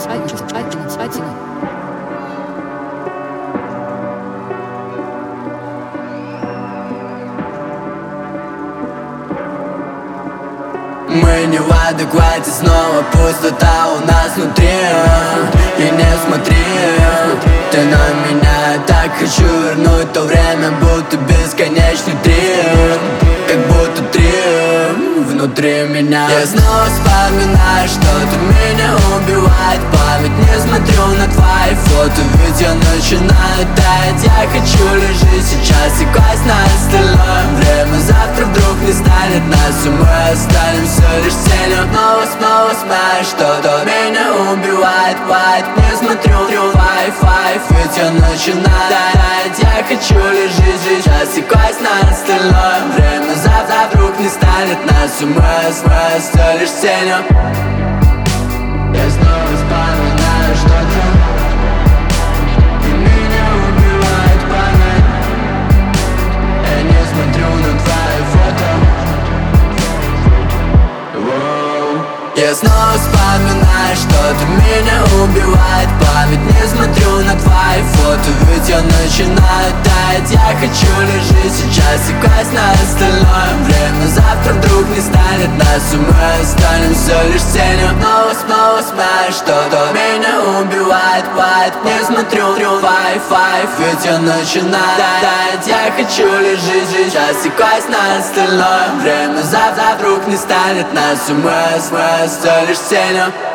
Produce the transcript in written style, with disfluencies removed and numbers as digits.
Мы не в адеквате, снова пустота у нас внутри. И не смотри, ты на меня, так хочу вернуть то время, будто бесконечный трип. Как будто трип внутри меня. Я снова вспоминаю, что-то меня убивает память. Не смотрю на твои фото, ведь я начинаю таять. Я хочу лишь жить сейчас и класть на остальное время. Завтра вдруг не станет нас, и мы останемся лишь тенью. Снова знаю, что-то меня убивает, бывает. Не смотрю Wi-Fi, ведь я начинаю таять. Я хочу лишь жить сейчас и класть на остальное время. Завтра вдруг не станет нас, и мы останемся лишь тенью. Я снова вспоминаю, что ты, и меня убивает память. Я не смотрю на твои фото. Я снова вспоминаю, что ты, меня убивает память. Не смотрю на твои фото, ведь я начинаю таять. Я хочу лишь жить сейчас и класть на остальное время. Завтра вдруг не станет нас, и мы останемся лишь тенью. Снова знаю, что-то меня убивает, бывает. Не смотрю Wi-Fi, ведь я начинаю таять. Я хочу лишь жить сейчас и класть на остальное время. Завтра вдруг не станет нас, и мы останемся лишь тенью.